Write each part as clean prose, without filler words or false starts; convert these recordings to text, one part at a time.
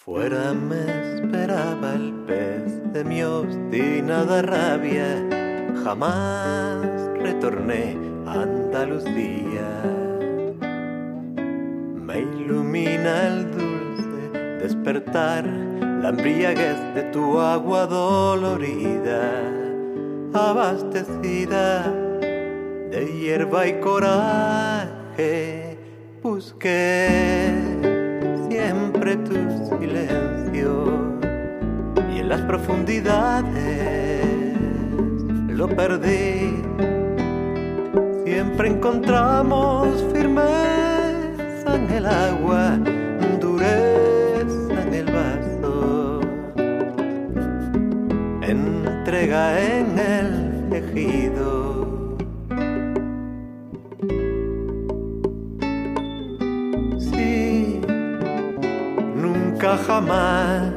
Fuera me esperaba el pez de mi obstinada rabia, jamás retorné a Andalucía. Me ilumina el dulce despertar, la embriaguez de tu agua dolorida, abastecida de hierba y coraje. Busqué siempre tu silencio y en las profundidades lo perdí. Siempre encontramos firmeza en el agua, dureza en el vaso, entrega en el ejido. Nunca jamás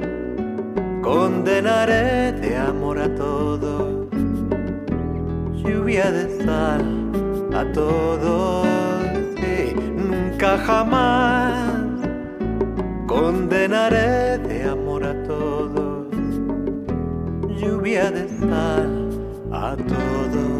condenaré de amor a todos, lluvia de sal a todos. Sí, nunca jamás condenaré de amor a todos, lluvia de sal a todos.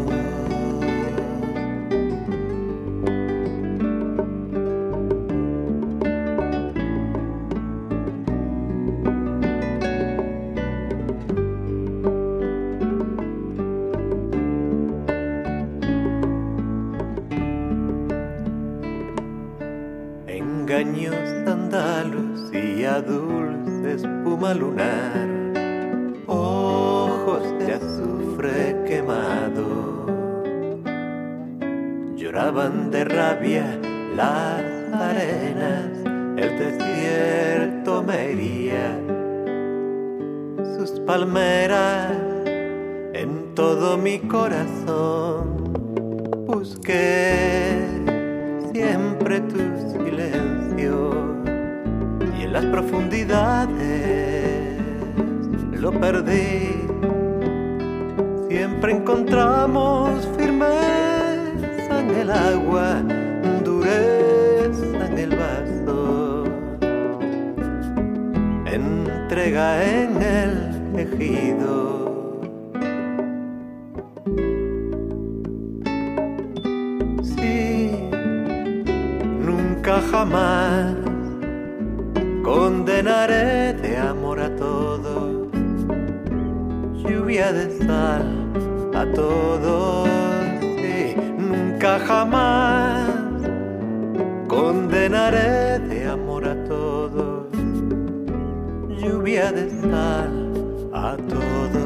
Engaños Andalucía, dulce espuma lunar, ojos de azufre quemado, lloraban de rabia las arenas, el desierto me hería, sus palmeras en todo mi corazón. Busqué siempre tu silencio y en las profundidades lo perdí. Siempre encontramos firmeza en el agua, dureza en el vaso, entrega en el ejido. Nunca jamás condenaré de amor a todos, lluvia de sal a todos. Sí, nunca jamás condenaré de amor a todos, lluvia de sal a todos.